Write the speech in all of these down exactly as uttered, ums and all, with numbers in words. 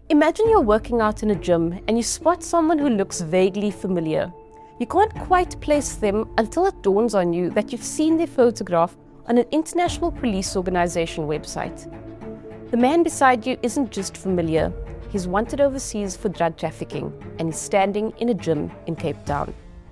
Imagine you're working out in a gym and you spot someone who looks vaguely familiar. You can't quite place them until it dawns on you that you've seen their photograph on an international police organization website. The man beside you isn't just familiar, he's wanted overseas for drug trafficking and is standing in a gym in Cape Town.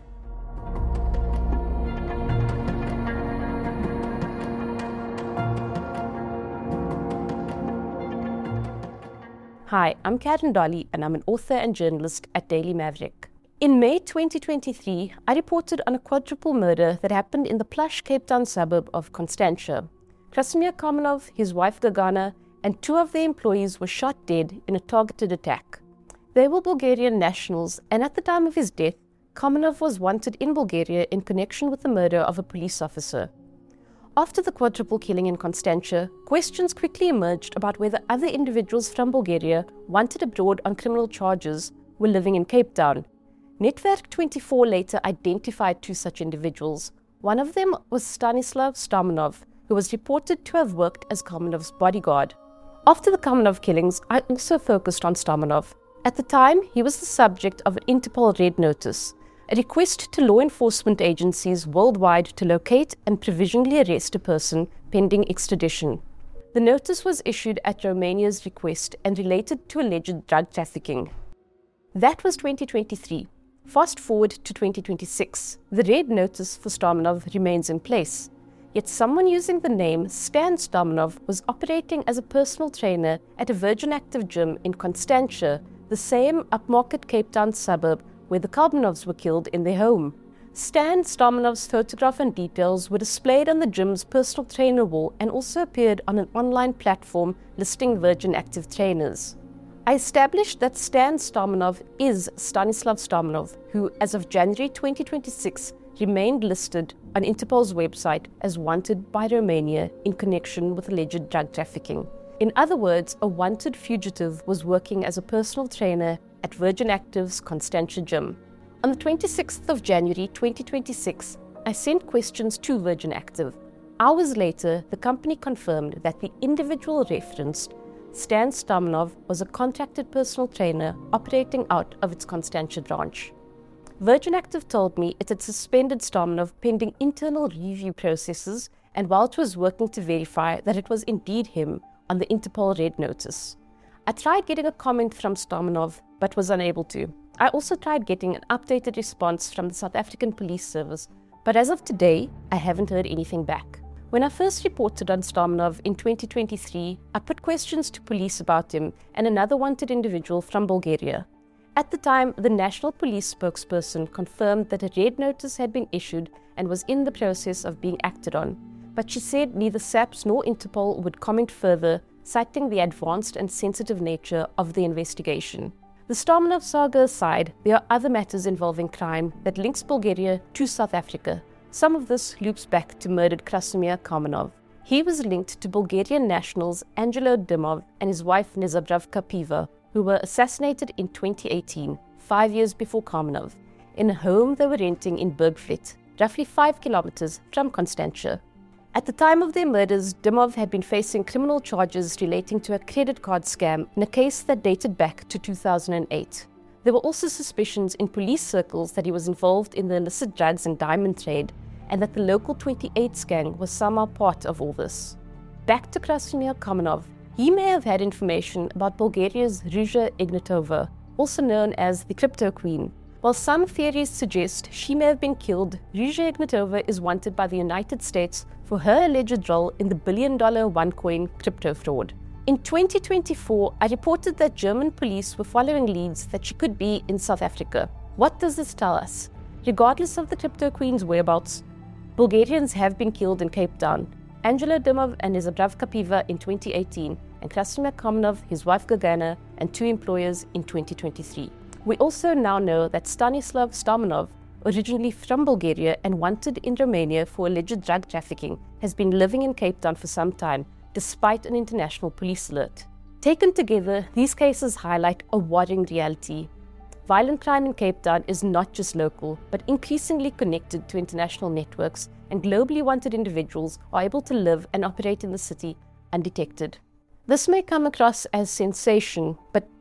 Hi, I'm Karen Dolly and I'm an author and journalist at Daily Maverick. In May twenty twenty-three, I reported on a quadruple murder that happened in the plush Cape Town suburb of Constantia. Krasimir Kamenov, his wife Gagana, and two of their employees were shot dead in a targeted attack. They were Bulgarian nationals, and at the time of his death, Kamenov was wanted in Bulgaria in connection with the murder of a police officer. After the quadruple killing in Constantia, questions quickly emerged about whether other individuals from Bulgaria wanted abroad on criminal charges were living in Cape Town. Netwerk twenty-four later identified two such individuals. One of them was Stanislav Stomenov, who was reported to have worked as Kamenov's bodyguard. After the Kamenov killings, I also focused on Stomenov. At the time, he was the subject of an Interpol Red Notice, a request to law enforcement agencies worldwide to locate and provisionally arrest a person pending extradition. The notice was issued at Romania's request and related to alleged drug trafficking. That was twenty twenty-three. Fast forward to twenty twenty-six. The red notice for Stomenov remains in place. Yet someone using the name Stan Stomenov was operating as a personal trainer at a Virgin Active gym in Constantia, the same upmarket Cape Town suburb where the Kamenovs were killed in their home. Stan Stomenov's photograph and details were displayed on the gym's personal trainer wall and also appeared on an online platform listing Virgin Active trainers. I established that Stan Stomenov is Stanislav Stomenov, who, as of January twenty twenty-six, remained listed on Interpol's website as wanted by Romania in connection with alleged drug trafficking. In other words, a wanted fugitive was working as a personal trainer at Virgin Active's Constantia gym. On the twenty-sixth of January twenty twenty-six, I sent questions to Virgin Active. Hours later, the company confirmed that the individual referenced, Stan Stomenov, was a contracted personal trainer operating out of its Constantia branch. Virgin Active told me it had suspended Stomenov pending internal review processes and while it was working to verify that it was indeed him on the Interpol Red Notice. I tried getting a comment from Stomenov, but was unable to. I also tried getting an updated response from the South African Police Service, but as of today, I haven't heard anything back. When I first reported on Stomenov in twenty twenty-three, I put questions to police about him and another wanted individual from Bulgaria. At the time, the National Police spokesperson confirmed that a red notice had been issued and was in the process of being acted on, but she said neither SAPS nor Interpol would comment further, citing the advanced and sensitive nature of the investigation. The Stomenov saga aside, there are other matters involving crime that links Bulgaria to South Africa. Some of this loops back to murdered Krasimir Kamenov. He was linked to Bulgarian nationals Angelo Dimov and his wife Nezabravka Piva, who were assassinated in twenty eighteen, five years before Kamenov, in a home they were renting in Bergfleet, roughly five kilometers from Constantia. At the time of their murders, Dimov had been facing criminal charges relating to a credit card scam in a case that dated back to two thousand eight. There were also suspicions in police circles that he was involved in the illicit drugs and diamond trade, and that the local twenty-eights gang was somehow part of all this. Back to Krasimir Kamenov, he may have had information about Bulgaria's Ruja Ignatova, also known as the Crypto Queen. While some theories suggest she may have been killed, Ruja Ignatova is wanted by the United States for her alleged role in the billion-dollar OneCoin crypto fraud. In twenty twenty-four, I reported that German police were following leads that she could be in South Africa. What does this tell us? Regardless of the Crypto Queen's whereabouts, Bulgarians have been killed in Cape Town. Angelo Dimov and Nezabravka Piva in twenty eighteen, and Krasimir Kamenov, his wife Gagana, and two employers in twenty twenty-three. We also now know that Stanislav Stomenov, originally from Bulgaria and wanted in Romania for alleged drug trafficking, has been living in Cape Town for some time, despite an international police alert. Taken together, these cases highlight a worrying reality. Violent crime in Cape Town is not just local, but increasingly connected to international networks, and globally wanted individuals are able to live and operate in the city undetected. This may come across as sensation, but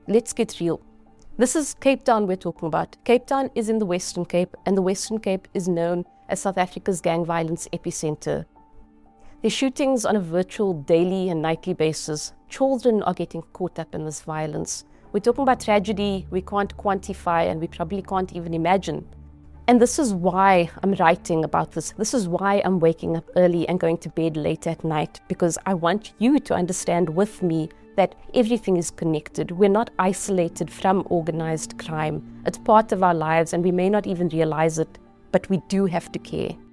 let's get real. This is Cape Town we're talking about. Cape Town is in the Western Cape, and the Western Cape is known as South Africa's gang violence epicenter. There's shootings on a virtual daily and nightly basis. Children are getting caught up in this violence. We're talking about tragedy we can't quantify and we probably can't even imagine. And this is why I'm writing about this. This is why I'm waking up early and going to bed late at night, because I want you to understand with me that everything is connected. We're not isolated from organized crime. It's part of our lives and we may not even realize it, but we do have to care.